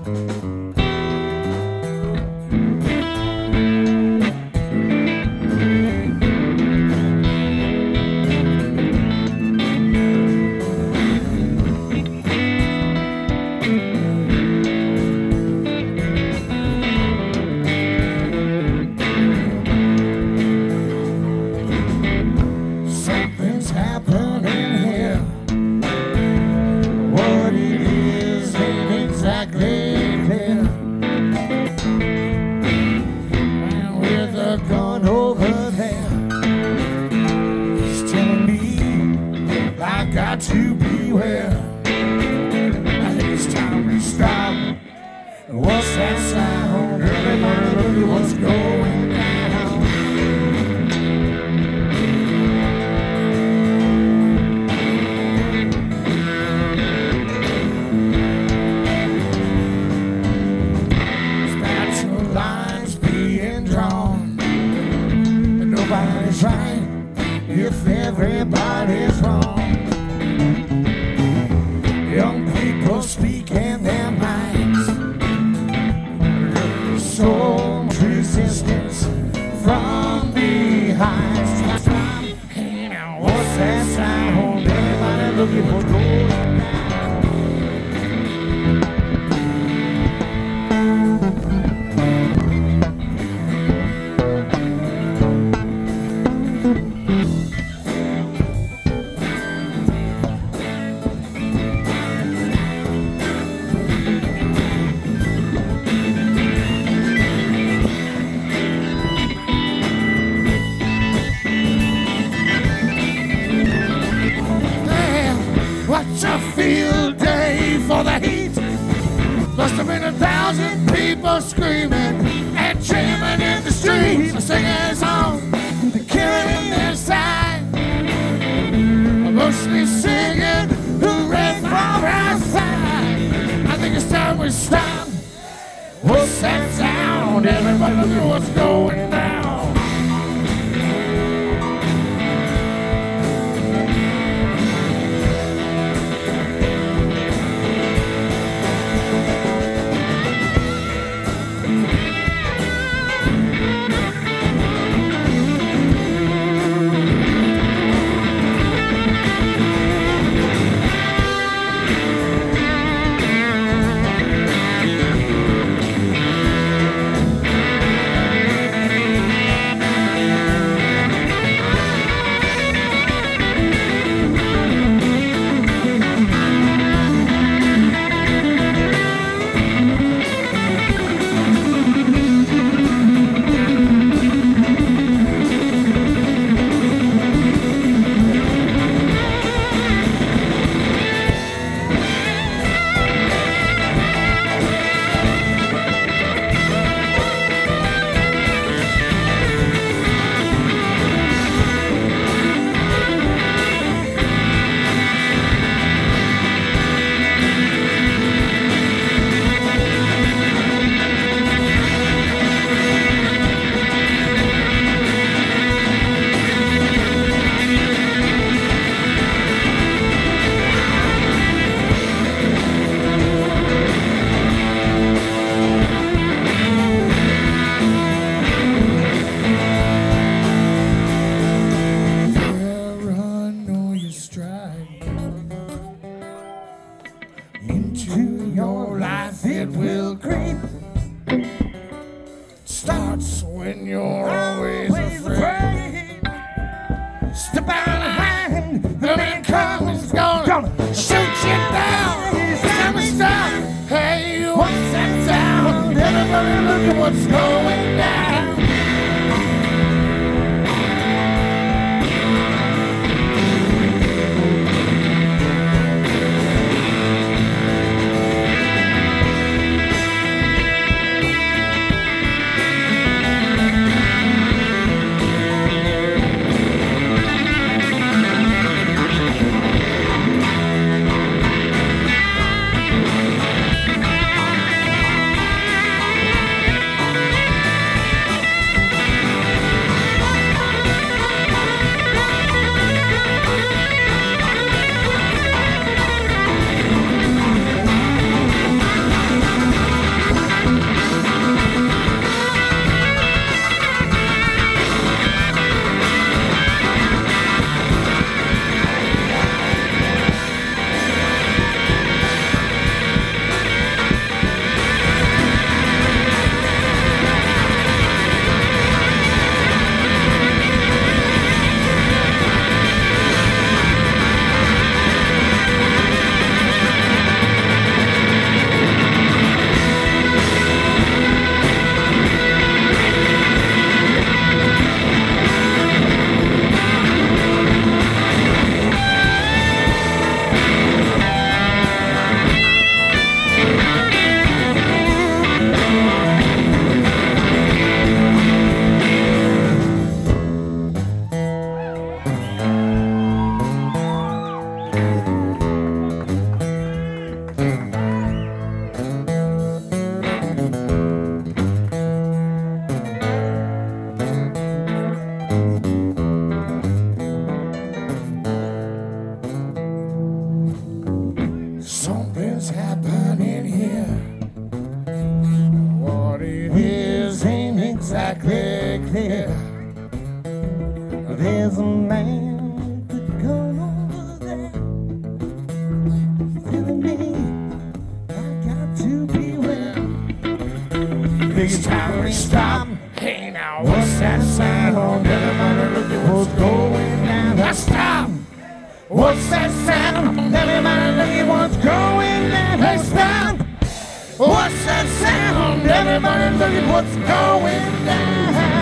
To beware. I think it's time we stop. What's that sound? Everybody look at what's going down. Spiritual lines being drawn, and nobody's right if everybody's wrong. Young people speaking their minds, so much resistance from behind. Hey now, what's that sound? Everybody look at what's going down. What's a field day for the heat? Must have been 1,000 people screaming and jamming in the streets, singing songs, killing their side, mostly singing hooray from outside. I think it's time we stop. What's that sound? Everybody look at what's going down. Into your life it will creep. Starts when you're always afraid. Step out behind, the man comes, gonna shoot you down. It's time to stop. Hey, what's that sound? Everybody look at what's going down. Stop, stop. Hey now, what's that sound? Everybody look at what's going down. Now stop. What's that sound? Everybody look at what's going down. Hey, stop. What's that sound? Everybody look at what's going down.